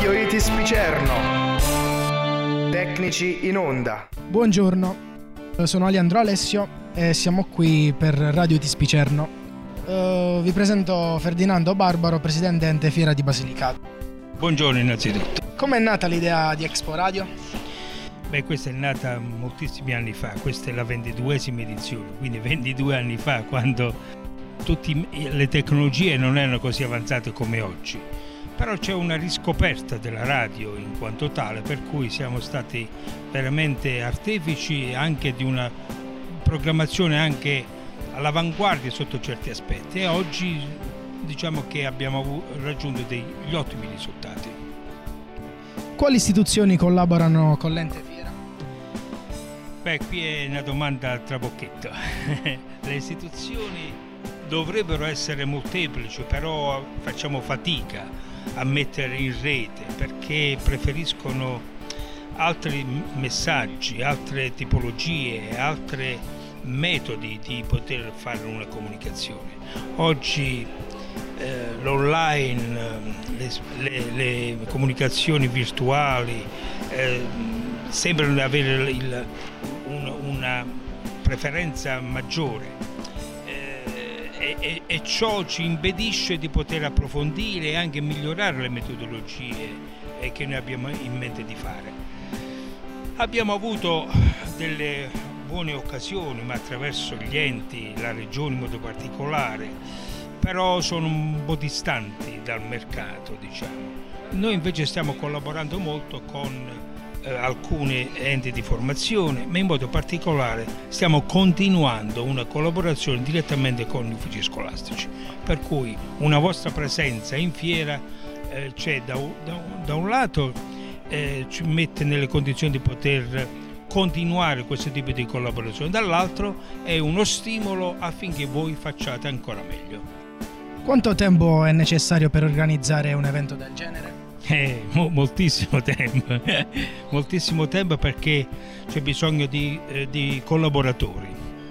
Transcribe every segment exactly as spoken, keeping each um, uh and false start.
Radio Itis Picerno. Tecnici in onda. Buongiorno, sono Aliandro Alessio e siamo qui per Radio Itis Picerno. Uh, vi presento Ferdinando Barbaro, presidente ente Fiera di Basilicata. Buongiorno innanzitutto. Com'è nata l'idea di Expo Radio? Beh, questa è nata moltissimi anni fa, questa è la ventiduesima edizione, quindi ventidue anni fa, quando tutte le tecnologie non erano così avanzate come oggi. Però c'è una riscoperta della radio in quanto tale, per cui siamo stati veramente artefici anche di una programmazione anche all'avanguardia sotto certi aspetti, e oggi diciamo che abbiamo raggiunto degli ottimi risultati. Quali istituzioni collaborano con l'ente Fiera? Beh, qui è una domanda a trabocchetto. Le istituzioni dovrebbero essere molteplici, però facciamo fatica a mettere in rete perché preferiscono altri messaggi, altre tipologie, altri metodi di poter fare una comunicazione. Oggi eh, l'online, le, le, le comunicazioni virtuali eh, sembrano avere il, un, una preferenza maggiore. E, e ciò ci impedisce di poter approfondire e anche migliorare le metodologie che noi abbiamo in mente di fare. Abbiamo avuto delle buone occasioni, ma attraverso gli enti, la regione in modo particolare, però sono un po' distanti dal mercato, diciamo. Noi invece stiamo collaborando molto con alcuni enti di formazione, ma in modo particolare stiamo continuando una collaborazione direttamente con gli uffici scolastici, per cui una vostra presenza in fiera eh, c'è da, da, da un lato eh, ci mette nelle condizioni di poter continuare questo tipo di collaborazione, dall'altro è uno stimolo affinché voi facciate ancora meglio. Quanto tempo è necessario per organizzare un evento del genere? Eh, mo- moltissimo tempo, moltissimo tempo perché c'è bisogno di, eh, di collaboratori.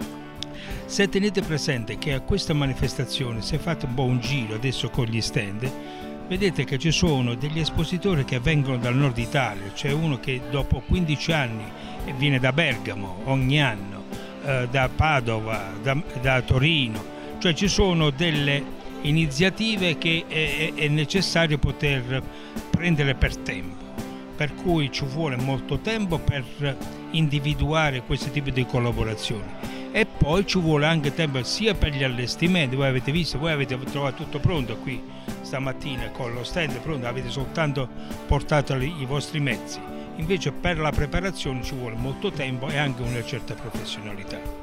Se tenete presente che a questa manifestazione si è fatto un po' un giro adesso con gli stand, vedete che ci sono degli espositori che vengono dal nord Italia, c'è uno che dopo quindici anni viene da Bergamo ogni anno, eh, da Padova, da, da Torino, cioè ci sono delle iniziative che è, è necessario poter prendere per tempo, per cui ci vuole molto tempo per individuare questo tipo di collaborazioni, e poi ci vuole anche tempo sia per gli allestimenti. Voi avete visto, voi avete trovato tutto pronto qui stamattina con lo stand pronto, avete soltanto portato i vostri mezzi, invece per la preparazione ci vuole molto tempo e anche una certa professionalità.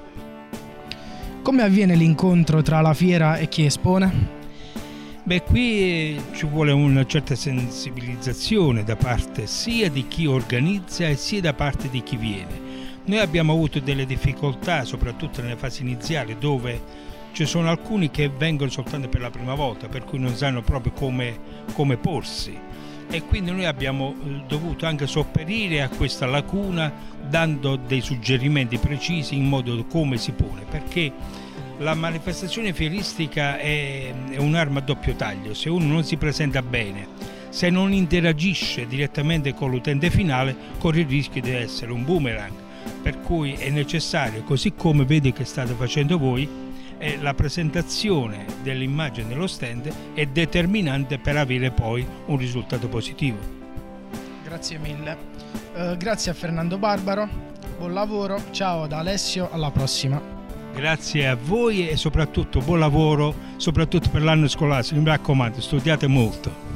Come avviene l'incontro tra la fiera e chi espone? Beh, qui ci vuole una certa sensibilizzazione da parte sia di chi organizza e sia da parte di chi viene. Noi abbiamo avuto delle difficoltà, soprattutto nelle fasi iniziali, dove ci sono alcuni che vengono soltanto per la prima volta, per cui non sanno proprio come, come porsi. E quindi noi abbiamo dovuto anche sopperire a questa lacuna dando dei suggerimenti precisi in modo come si pone, perché la manifestazione fieristica è, è un'arma a doppio taglio. Se uno non si presenta bene, se non interagisce direttamente con l'utente finale, corre il rischio di essere un boomerang, per cui è necessario, così come vedi che state facendo voi, e la presentazione dell'immagine dello stand è determinante per avere poi un risultato positivo. Grazie mille. Uh, grazie a Fernando Barbaro, buon lavoro, ciao da Alessio, alla prossima. Grazie a voi e soprattutto buon lavoro, soprattutto per l'anno scolastico, mi raccomando, studiate molto.